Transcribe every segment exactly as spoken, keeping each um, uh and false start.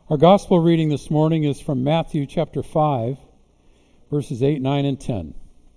Our gospel reading this morning is from Matthew chapter five, verses eight, nine, and ten.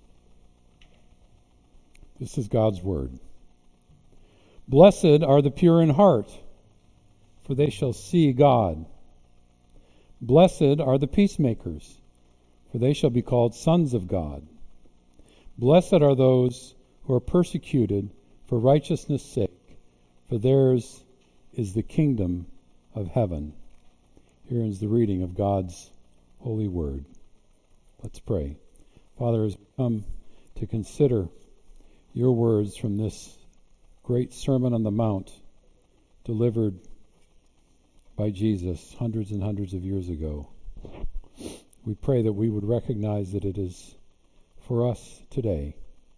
This is God's word. Blessed are the pure in heart, for they shall see God. Blessed are the peacemakers, for they shall be called sons of God. Blessed are those who are persecuted for righteousness' sake, for theirs is the kingdom of heaven. Here is the reading of God's holy word. Let's pray. Father, as we come to consider your words from this great Sermon on the Mount delivered by Jesus hundreds and hundreds of years ago, we pray that we would recognize that it is for us today.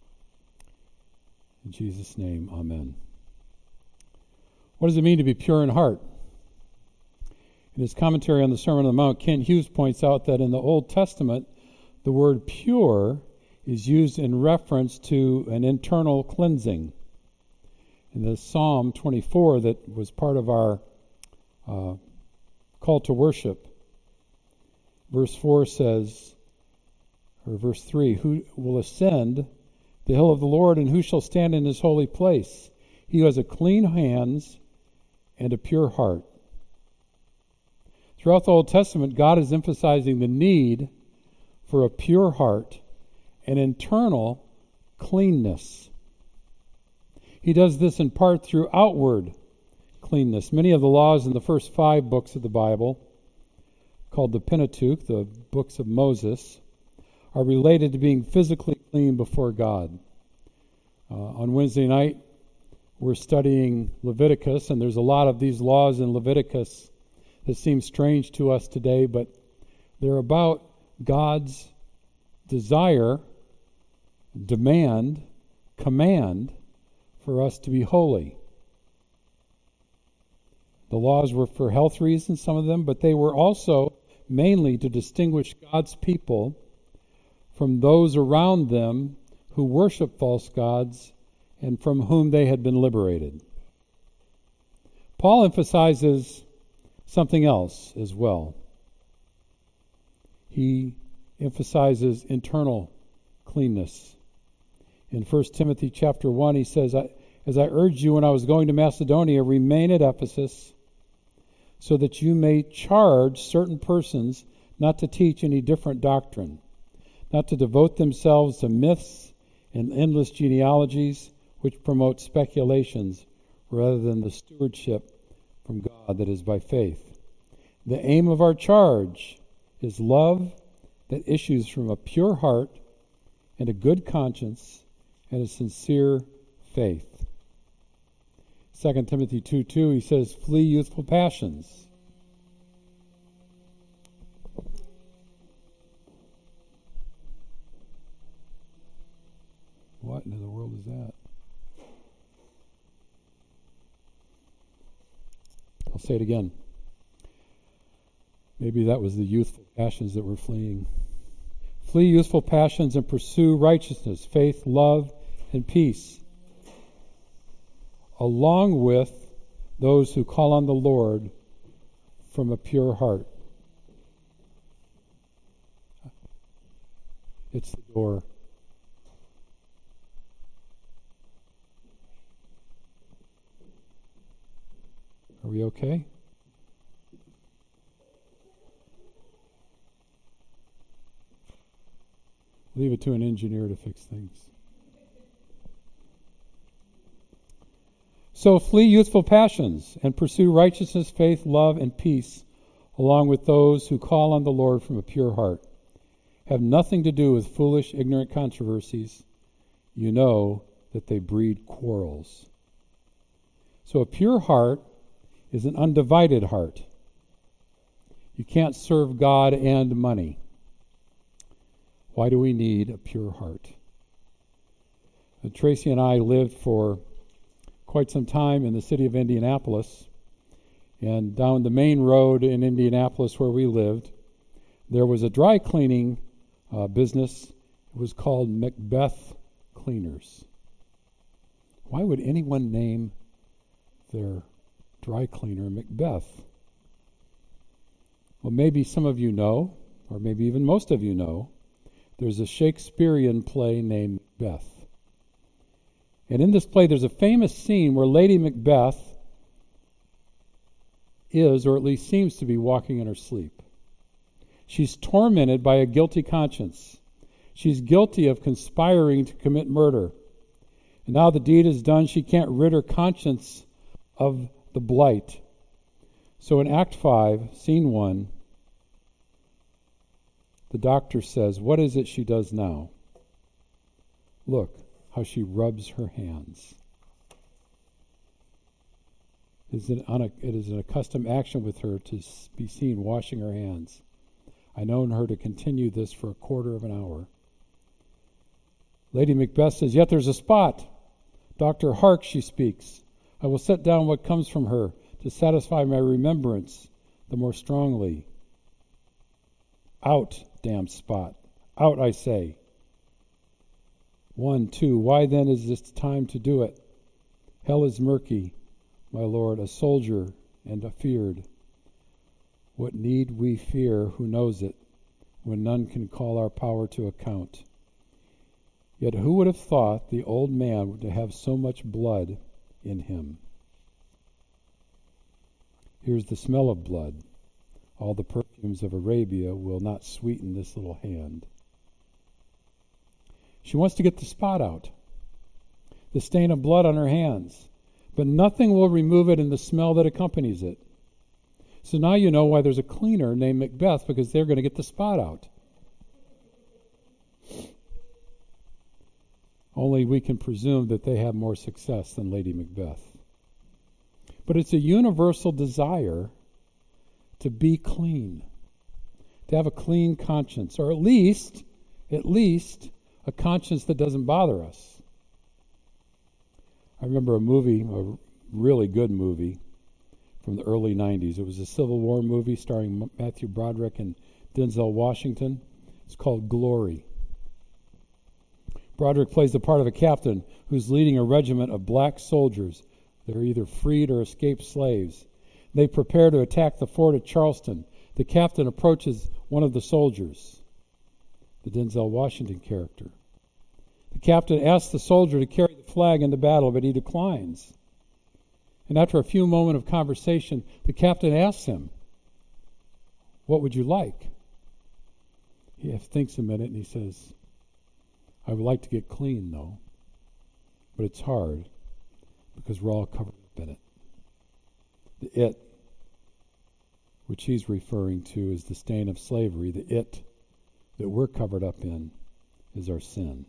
In Jesus' name, amen. What does it mean to be pure in heart? In his commentary on the Sermon on the Mount, Kent Hughes points out that in the Old Testament, the word pure is used in reference to an internal cleansing. In the Psalm twenty-four that was part of our uh, call to worship, verse four says, or verse three, who will ascend the hill of the Lord, and who shall stand in his holy place? He who has a clean hands and a pure heart. Throughout the Old Testament, God is emphasizing the need for a pure heart and internal cleanness. He does this in part through outward cleanness. Many of the laws in the first five books of the Bible, called the Pentateuch, the books of Moses, are related to being physically clean before God. Uh, on Wednesday night, we're studying Leviticus, and there's a lot of these laws in Leviticus that seem strange to us today, but they're about God's desire, demand, command for us to be holy. The laws were for health reasons, some of them, but they were also mainly to distinguish God's people from those around them who worship false gods and from whom they had been liberated. Paul emphasizes something else as well. He emphasizes internal cleanness. In First Timothy chapter one, he says, as I urged you when I was going to Macedonia, remain at Ephesus, so that you may charge certain persons not to teach any different doctrine, not to devote themselves to myths and endless genealogies which promote speculations rather than the stewardship from God that is by faith. The aim of our charge is love that issues from a pure heart and a good conscience and a sincere faith. Second Timothy two two, he says, flee youthful passions. What in the world is that? I'll say it again. Maybe that was the youthful passions that were fleeing. Flee youthful passions and pursue righteousness, faith, love, and peace, along with those who call on the Lord from a pure heart. It's the door. Are we okay? Leave it to an engineer to fix things. So flee youthful passions and pursue righteousness, faith, love, and peace, along with those who call on the Lord from a pure heart. Have nothing to do with foolish, ignorant controversies. You know that they breed quarrels. So a pure heart is an undivided heart. You can't serve God and money. Why do we need a pure heart? Uh, Tracy and I lived for quite some time in the city of Indianapolis, and down the main road in Indianapolis where we lived, there was a dry cleaning uh, business. It was called Macbeth Cleaners. Why would anyone name their dry cleaner Macbeth? Well, maybe some of you know, or maybe even most of you know, there's a Shakespearean play named Macbeth. And in this play, there's a famous scene where Lady Macbeth is, or at least seems to be, walking in her sleep. She's tormented by a guilty conscience. She's guilty of conspiring to commit murder. And now the deed is done, she can't rid her conscience of the blight. So in Act five, Scene one, the doctor says, what is it she does now? Look how she rubs her hands. It is, an, it is an accustomed action with her to be seen washing her hands. I known her to continue this for a quarter of an hour. Lady Macbeth says, yet there's a spot. Doctor, hark, she speaks. I will set down what comes from her to satisfy my remembrance the more strongly. Out, damned spot. Out, I say. One, two, why then is this time to do it? Hell is murky, my lord, a soldier and afeared. What need we fear, who knows it, when none can call our power to account? Yet who would have thought the old man would have so much blood in him? Here's the smell of blood. All the perfumes of Arabia will not sweeten this little hand. She wants to get the spot out, the stain of blood on her hands, but nothing will remove it in the smell that accompanies it. So now you know why there's a cleaner named Macbeth, because they're going to get the spot out. Only we can presume that they have more success than Lady Macbeth. But it's a universal desire to be clean, to have a clean conscience, or at least, at least, a conscience that doesn't bother us. I remember a movie, a really good movie, from the early nineties. It was a Civil War movie starring Matthew Broderick and Denzel Washington. It's called Glory. Broderick plays the part of a captain who's leading a regiment of black soldiers. They're either freed or escaped slaves. They prepare to attack the fort at Charleston. The captain approaches one of the soldiers, the Denzel Washington character. The captain asks the soldier to carry the flag into battle, but he declines. And after a few moments of conversation, the captain asks him, what would you like? He thinks a minute and he says, I would like to get clean, though, but it's hard because we're all covered up in it. The it, which he's referring to, is the stain of slavery. The it that we're covered up in is our sin.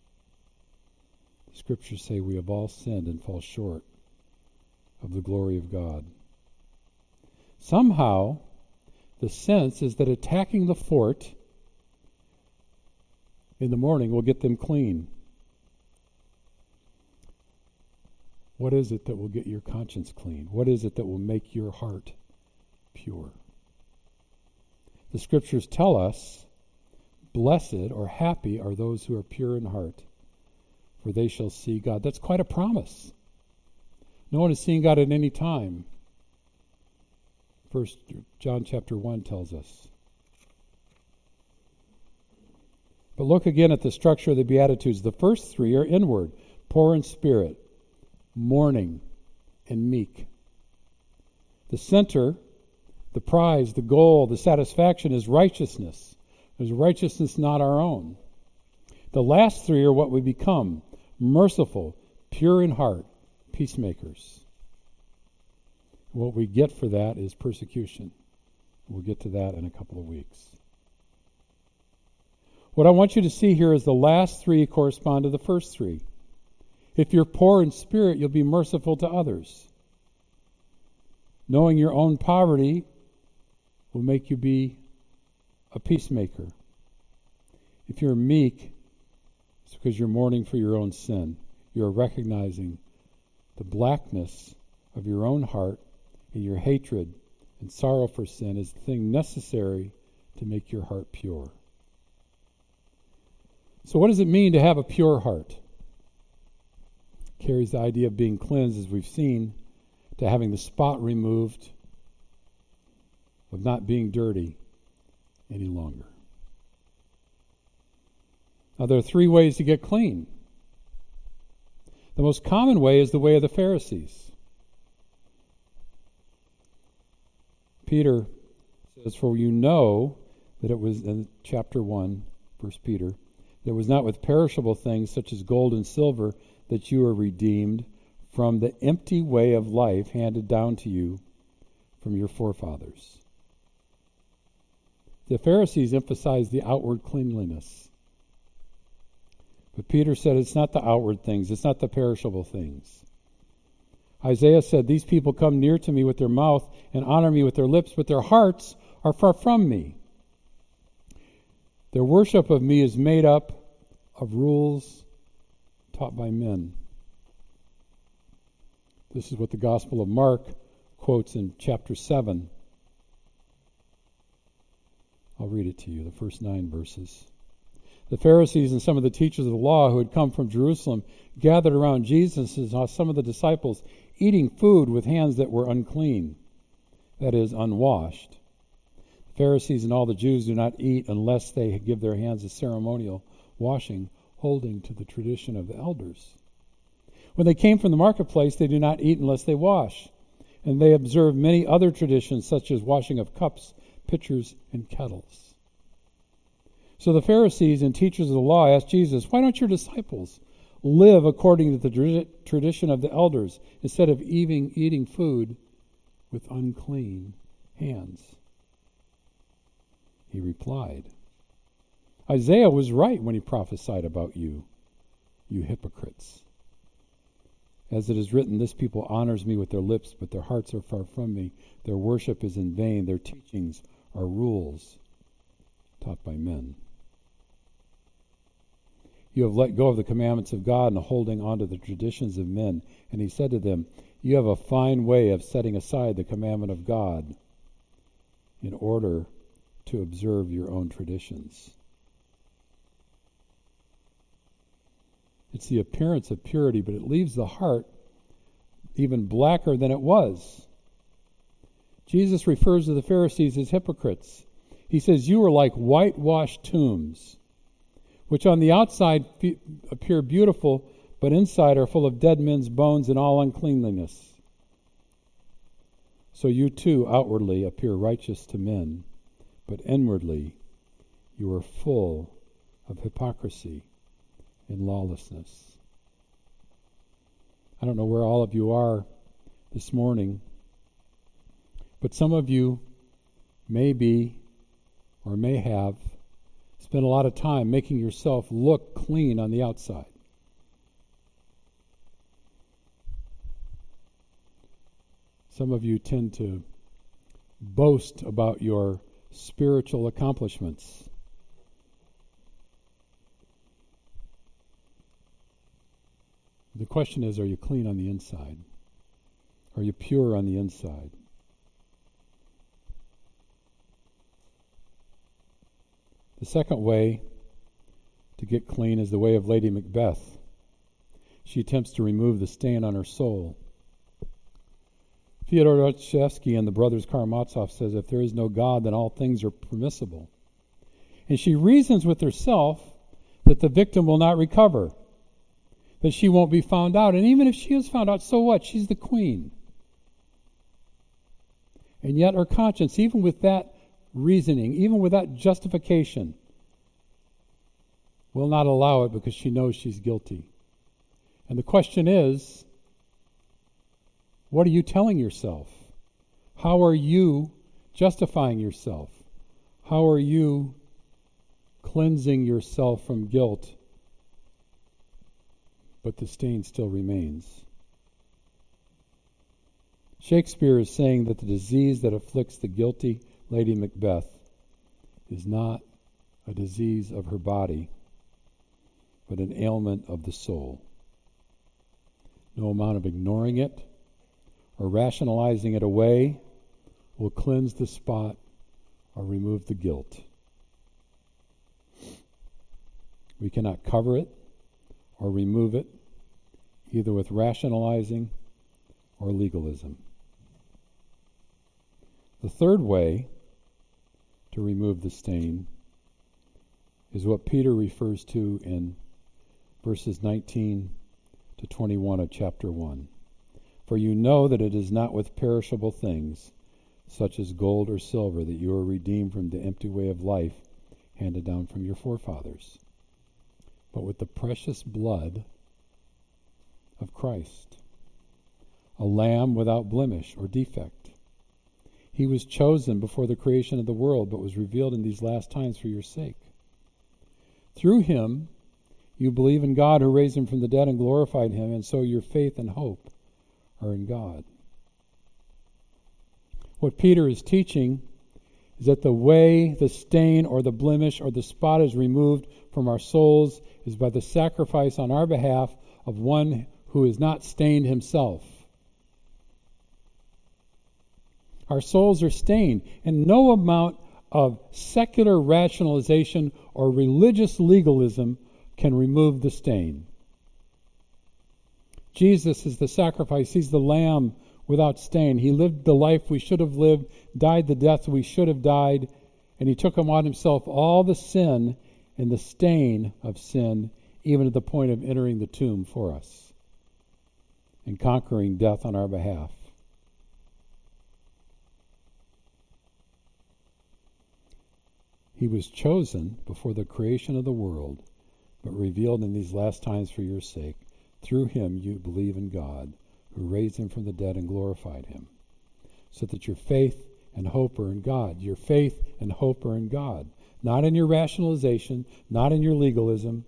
The scriptures say we have all sinned and fall short of the glory of God. Somehow, the sense is that attacking the fort in the morning will get them clean. What is it that will get your conscience clean? What is it that will make your heart pure? The scriptures tell us, blessed or happy are those who are pure in heart, for they shall see God. That's quite a promise. No one has seen God at any time. First John chapter one tells us. But look again at the structure of the Beatitudes. The first three are inward, poor in spirit, mourning, and meek. The center, the prize, the goal, the satisfaction is righteousness. There's righteousness not our own. The last three are what we become: merciful, pure in heart, peacemakers. What we get for that is persecution. We'll get to that in a couple of weeks. What I want you to see here is the last three correspond to the first three. If you're poor in spirit, you'll be merciful to others. Knowing your own poverty will make you be a peacemaker. If you're meek, it's because you're mourning for your own sin. You're recognizing the blackness of your own heart, and your hatred and sorrow for sin is the thing necessary to make your heart pure. So what does it mean to have a pure heart? It carries the idea of being cleansed, as we've seen, to having the spot removed, of not being dirty any longer. Now, there are three ways to get clean. The most common way is the way of the Pharisees. Peter says, "For you know that it was," in chapter one, First Peter, "that it was not with perishable things such as gold and silver that you were redeemed from the empty way of life handed down to you from your forefathers." The Pharisees emphasized the outward cleanliness. But Peter said it's not the outward things, it's not the perishable things. Isaiah said, "These people come near to me with their mouth and honor me with their lips, but their hearts are far from me. Their worship of me is made up of rules taught by men." This is what the Gospel of Mark quotes in chapter seven. I'll read it to you, the first nine verses. "The Pharisees and some of the teachers of the law who had come from Jerusalem gathered around Jesus and saw some of the disciples eating food with hands that were unclean, that is, unwashed. The Pharisees and all the Jews do not eat unless they give their hands a ceremonial washing, holding to the tradition of the elders. When they came from the marketplace, they do not eat unless they wash, and they observe many other traditions, such as washing of cups, pitchers, and kettles." So the Pharisees and teachers of the law asked Jesus, "Why don't your disciples live according to the tradition of the elders instead of eating, eating food with unclean hands?" He replied, "Isaiah was right when he prophesied about you, you hypocrites. As it is written, this people honors me with their lips, but their hearts are far from me. Their worship is in vain. Their teachings are rules taught by men. You have let go of the commandments of God and are holding on to the traditions of men." And he said to them, "You have a fine way of setting aside the commandment of God in order to observe your own traditions." It's the appearance of purity, but it leaves the heart even blacker than it was. Jesus refers to the Pharisees as hypocrites. He says, "You are like whitewashed tombs, which on the outside fe- appear beautiful, but inside are full of dead men's bones and all uncleanliness. So you too outwardly appear righteous to men, but inwardly you are full of hypocrisy and lawlessness." I don't know where all of you are this morning, but some of you may be or may have spent a lot of time making yourself look clean on the outside. Some of you tend to boast about your spiritual accomplishments. The question is, are you clean on the inside? Are you pure on the inside? The second way to get clean is the way of Lady Macbeth. She attempts to remove the stain on her soul. Fyodor Dostoevsky and the brothers Karamazov says, if there is no God, then all things are permissible. And she reasons with herself that the victim will not recover, that she won't be found out. And even if she is found out, so what? She's the queen. And yet her conscience, even with that reasoning, even with that justification, will not allow it because she knows she's guilty. And the question is, what are you telling yourself? How are you justifying yourself? How are you cleansing yourself from guilt, but the stain still remains? Shakespeare is saying that the disease that afflicts the guilty Lady Macbeth is not a disease of her body, but an ailment of the soul. No amount of ignoring it or rationalizing it away will cleanse the spot or remove the guilt. We cannot cover it or remove it, either with rationalizing or legalism. The third way to remove the stain is what Peter refers to in verses nineteen to twenty-one of chapter one. For you know that it is not with perishable things, such as gold or silver, that you are redeemed from the empty way of life handed down from your forefathers, but with the precious blood of Christ, a lamb without blemish or defect. He was chosen before the creation of the world, but was revealed in these last times for your sake. Through him, you believe in God who raised him from the dead and glorified him, and so your faith and hope are in God. What Peter is teaching is that the way the stain or the blemish or the spot is removed from our souls is by the sacrifice on our behalf of one who is not stained himself. Our souls are stained, and no amount of secular rationalization or religious legalism can remove the stain. Jesus is the sacrifice. He's the lamb without stain. He lived the life we should have lived, died the death we should have died, and he took upon himself all the sin and the stain of sin, even to the point of entering the tomb for us and conquering death on our behalf. He was chosen before the creation of the world, but revealed in these last times for your sake. Through him you believe in God, who raised him from the dead and glorified him, so that your faith and hope are in God. Your faith and hope are in God, not in your rationalization, not in your legalism.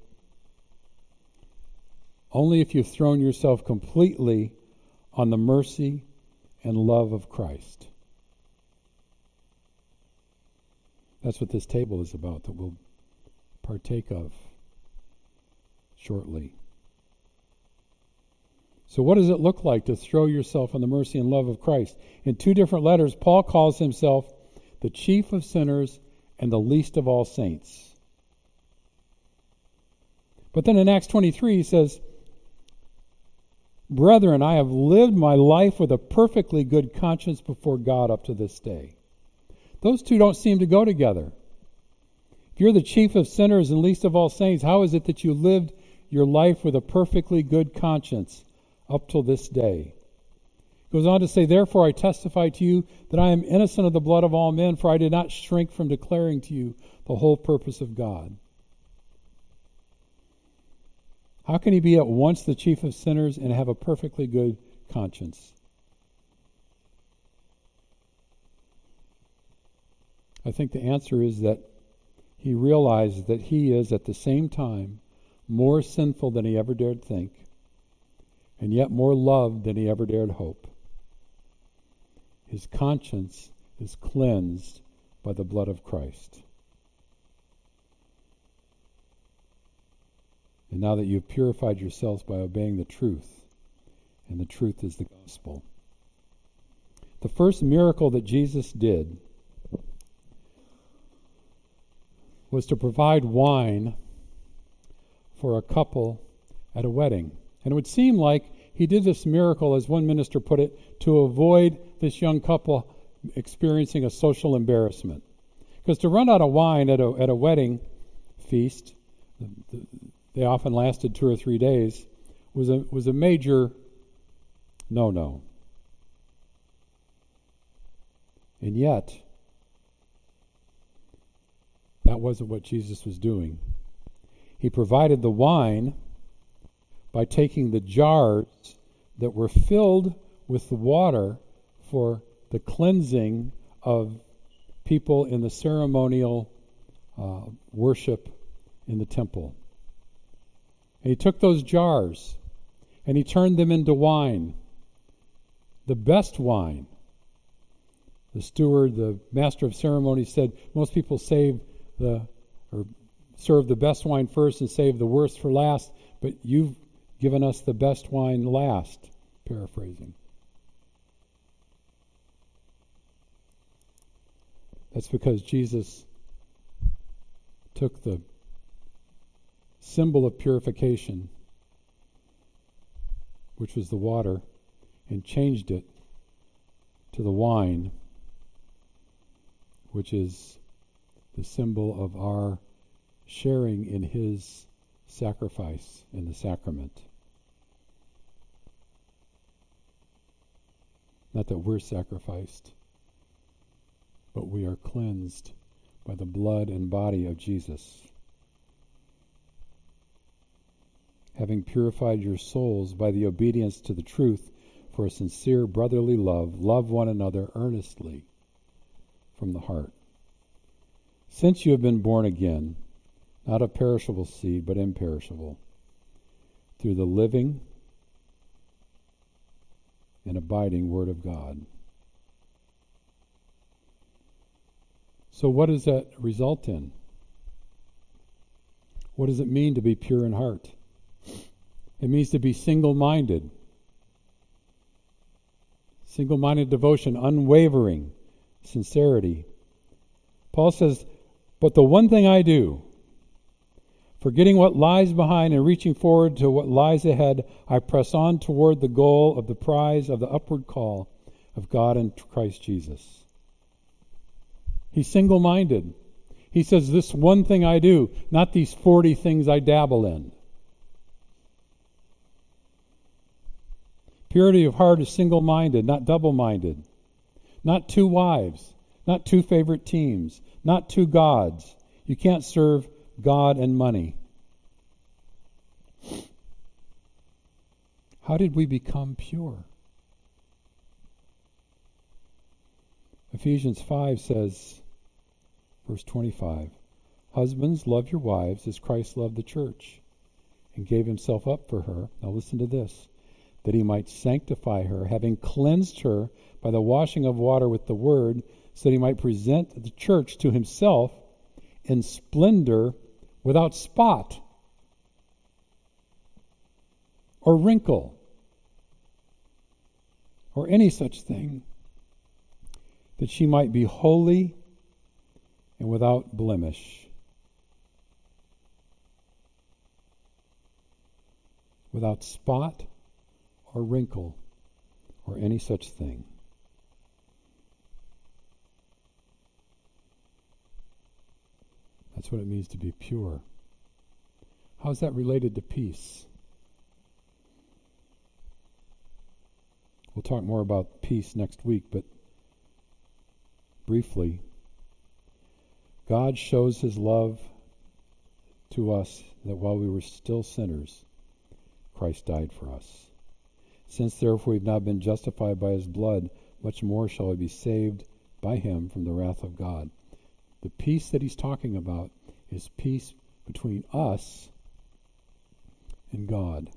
Only if you've thrown yourself completely on the mercy and love of Christ. That's what this table is about, that we'll partake of shortly. So what does it look like to throw yourself on the mercy and love of Christ? In two different letters, Paul calls himself the chief of sinners and the least of all saints. But then in Acts twenty-three he says, Brethren, I have lived my life with a perfectly good conscience before God up to this day. Those two don't seem to go together. If you're the chief of sinners and least of all saints, how is it that you lived your life with a perfectly good conscience up till this day? He goes on to say, Therefore I testify to you that I am innocent of the blood of all men, for I did not shrink from declaring to you the whole purpose of God. How can he be at once the chief of sinners and have a perfectly good conscience? I think the answer is that he realizes that he is at the same time more sinful than he ever dared think, and yet more loved than he ever dared hope. His conscience is cleansed by the blood of Christ. And now that you've purified yourselves by obeying the truth, and the truth is the gospel. The first miracle that Jesus did was to provide wine for a couple at a wedding. And it would seem like he did this miracle, as one minister put it, to avoid this young couple experiencing a social embarrassment. Because to run out of wine at a, at a wedding feast, they often lasted two or three days, was a, was a major no-no. And yet, that wasn't what Jesus was doing. He provided the wine by taking the jars that were filled with the water for the cleansing of people in the ceremonial uh, worship in the temple. And he took those jars and he turned them into wine, the best wine. The steward, the master of ceremonies, said most people save the or serve the best wine first and save the worst for last, but you've given us the best wine last, paraphrasing. That's because Jesus took the symbol of purification, which was the water, and changed it to the wine, which is the symbol of our sharing in his sacrifice in the sacrament. Not that we're sacrificed, but we are cleansed by the blood and body of Jesus. Having purified your souls by the obedience to the truth for a sincere brotherly love, love one another earnestly from the heart. Since you have been born again, not of perishable seed, but imperishable, through the living and abiding Word of God. So what does that result in? What does it mean to be pure in heart? It means to be single-minded. Single-minded devotion, unwavering sincerity. Paul says, but the one thing I do, forgetting what lies behind and reaching forward to what lies ahead, I press on toward the goal of the prize of the upward call of God in Christ Jesus. He's single-minded. He says, this one thing I do, not these forty things I dabble in. Purity of heart is single-minded, not double-minded. Not two wives, not two favorite teams, not two gods. You can't serve God and money. How did we become pure? Ephesians five says, verse twenty-five, husbands, love your wives as Christ loved the church and gave himself up for her. Now listen to this. That he might sanctify her, having cleansed her by the washing of water with the word, so that he might present the church to himself in splendor, without spot or wrinkle or any such thing, that she might be holy and without blemish. Without spot or wrinkle or any such thing. That's what it means to be pure. How is that related to peace? We'll talk more about peace next week, but briefly, God shows his love to us that while we were still sinners, Christ died for us. Since therefore we've now been justified by his blood, much more shall we be saved by him from the wrath of God. The peace that he's talking about is peace between us and God.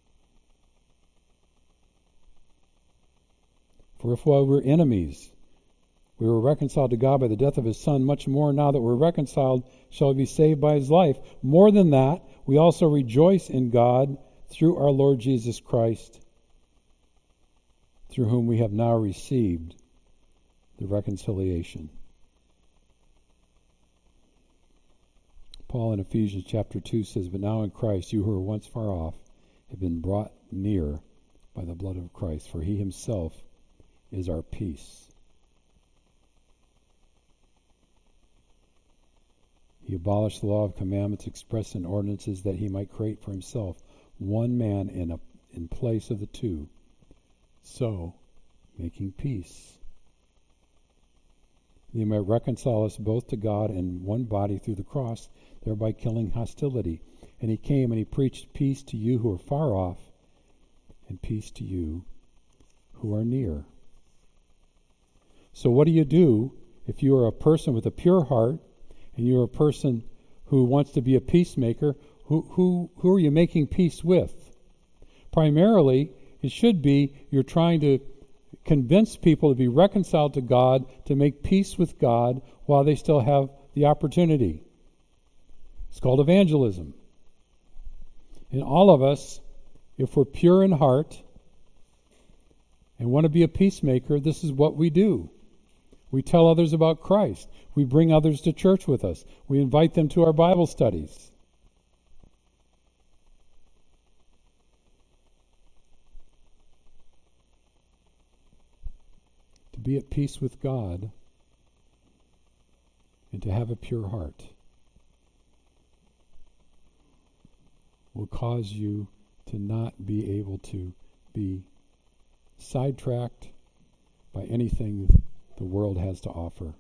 For if while we're enemies, we were reconciled to God by the death of his Son, much more now that we're reconciled shall we be saved by his life. More than that, we also rejoice in God through our Lord Jesus Christ, through whom we have now received the reconciliation. Paul in Ephesians chapter two says, but now in Christ, you who were once far off have been brought near by the blood of Christ, for he himself is our peace. He abolished the law of commandments expressed in ordinances that he might create for himself one man in, a, in place of the two, so making peace. He might reconcile us both to God in one body through the cross, thereby killing hostility. And he came and he preached peace to you who are far off, and peace to you who are near. So what do you do if you are a person with a pure heart, and you're a person who wants to be a peacemaker? Who, who, who are you making peace with? Primarily, it should be you're trying to convince people to be reconciled to God, to make peace with God while they still have the opportunity. It's called evangelism. And all of us, if we're pure in heart and want to be a peacemaker, this is what we do. We tell others about Christ. We bring others to church with us. We invite them to our Bible studies. To be at peace with God and to have a pure heart will cause you to not be able to be sidetracked by anything the world has to offer,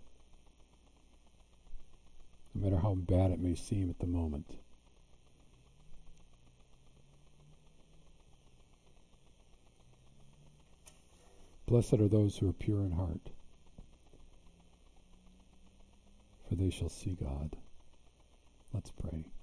no matter how bad it may seem at the moment. Blessed are those who are pure in heart, for they shall see God. Let's pray.